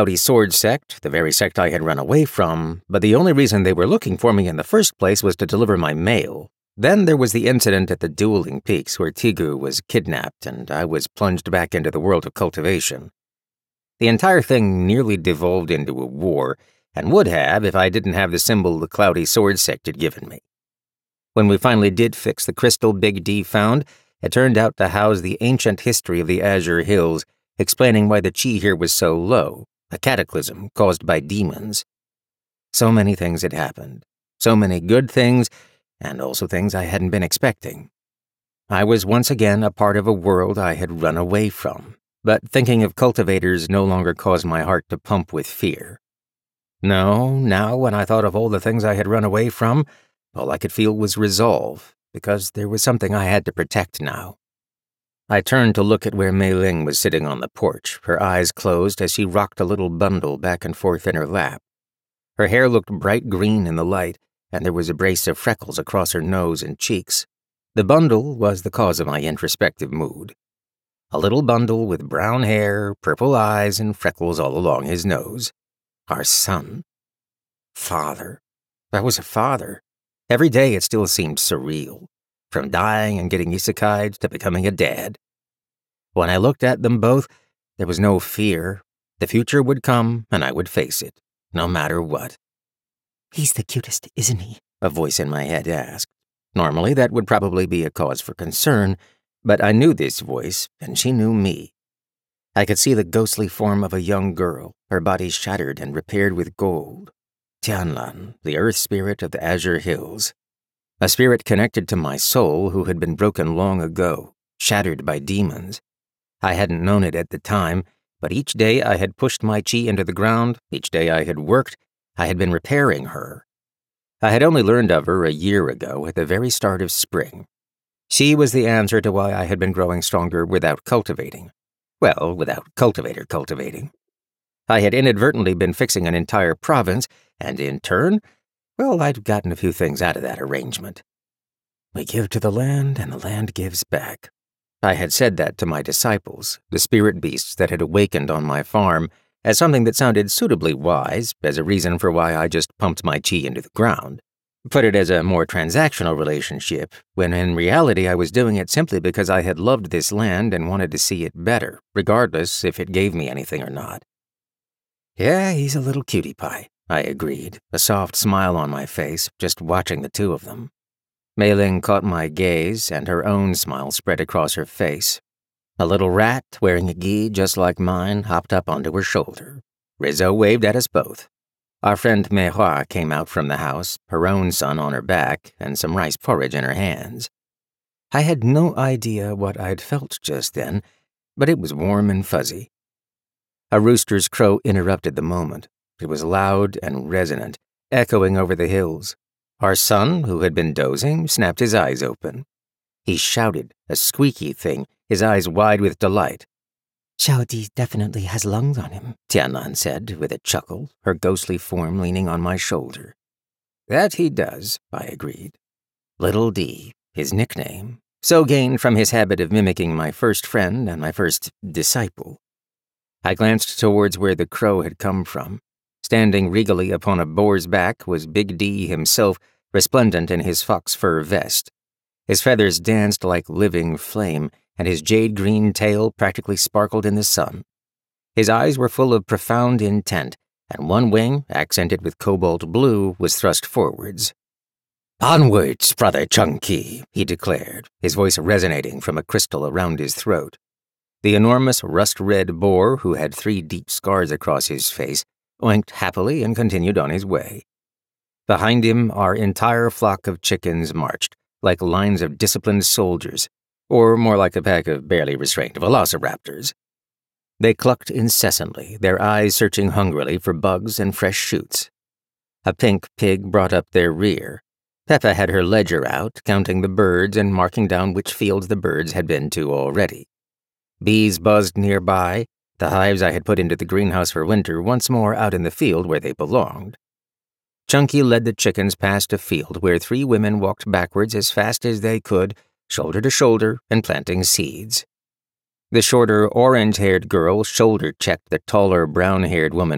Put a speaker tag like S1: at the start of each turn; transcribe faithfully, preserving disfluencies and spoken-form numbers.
S1: Cloudy Sword sect, the very sect I had run away from, but the only reason they were looking for me in the first place was to deliver my mail. Then there was the incident at the Dueling Peaks where Tigu was kidnapped and I was plunged back into the world of cultivation. The entire thing nearly devolved into a war, and would have if I didn't have the symbol the Cloudy Sword sect had given me. When we finally did fix the crystal Big D found, it turned out to house the ancient history of the Azure Hills, explaining why the chi here was so low, a cataclysm caused by demons. So many things had happened, so many good things, and also things I hadn't been expecting. I was once again a part of a world I had run away from, but thinking of cultivators no longer caused my heart to pump with fear. No, now when I thought of all the things I had run away from, all I could feel was resolve, because there was something I had to protect now. I turned to look at where Mei Ling was sitting on the porch, her eyes closed as she rocked a little bundle back and forth in her lap. Her hair looked bright green in the light, and there was a brace of freckles across her nose and cheeks. The bundle was the cause of my introspective mood. A little bundle with brown hair, purple eyes, and freckles all along his nose. Our son. Father. That was a father. Every day it still seemed surreal, from dying and getting isekai'd to becoming a dad. When I looked at them both, there was no fear. The future would come, and I would face it, no matter what.
S2: "He's the cutest, isn't he?"
S1: a voice in my head asked. Normally, that would probably be a cause for concern, but I knew this voice, and she knew me. I could see the ghostly form of a young girl, her body shattered and repaired with gold. Tianlan, the earth spirit of the Azure Hills. A spirit connected to my soul who had been broken long ago, shattered by demons. I hadn't known it at the time, but each day I had pushed my chi into the ground, each day I had worked, I had been repairing her. I had only learned of her a year ago at the very start of spring. She was the answer to why I had been growing stronger without cultivating. Well, without cultivator cultivating. I had inadvertently been fixing an entire province, and in turn, well, I'd gotten a few things out of that arrangement. We give to the land, and the land gives back. I had said that to my disciples, the spirit beasts that had awakened on my farm, as something that sounded suitably wise, as a reason for why I just pumped my chi into the ground. Put it as a more transactional relationship, when in reality I was doing it simply because I had loved this land and wanted to see it better, regardless if it gave me anything or not. Yeah, he's a little cutie pie, I agreed, a soft smile on my face, just watching the two of them. Mei Ling caught my gaze, and her own smile spread across her face. A little rat, wearing a gi just like mine, hopped up onto her shoulder. Rizzo waved at us both. Our friend Meihua came out from the house, her own son on her back, and some rice porridge in her hands. I had no idea what I'd felt just then, but it was warm and fuzzy. A rooster's crow interrupted the moment. It was loud and resonant, echoing over the hills. Our son, who had been dozing, snapped his eyes open. He shouted, a squeaky thing, his eyes wide with delight.
S2: "Xiao Di definitely has lungs on him,"
S1: Tianlan said, with a chuckle, her ghostly form leaning on my shoulder. That he does, I agreed. Little D, his nickname, so gained from his habit of mimicking my first friend and my first disciple. I glanced towards where the crow had come from. Standing regally upon a boar's back was Big D himself, resplendent in his fox fur vest. His feathers danced like living flame, and his jade-green tail practically sparkled in the sun. His eyes were full of profound intent, and one wing, accented with cobalt blue, was thrust forwards. "Onwards, Brother Chunky," he declared, his voice resonating from a crystal around his throat. The enormous rust-red boar, who had three deep scars across his face, oinked happily and continued on his way. Behind him, our entire flock of chickens marched, like lines of disciplined soldiers, or more like a pack of barely restrained velociraptors. They clucked incessantly, their eyes searching hungrily for bugs and fresh shoots. A pink pig brought up their rear. Peppa had her ledger out, counting the birds and marking down which fields the birds had been to already. Bees buzzed nearby, the hives I had put into the greenhouse for winter once more out in the field where they belonged. Chunky led the chickens past a field where three women walked backwards as fast as they could, shoulder to shoulder, and planting seeds. The shorter, orange-haired girl shoulder-checked the taller, brown-haired woman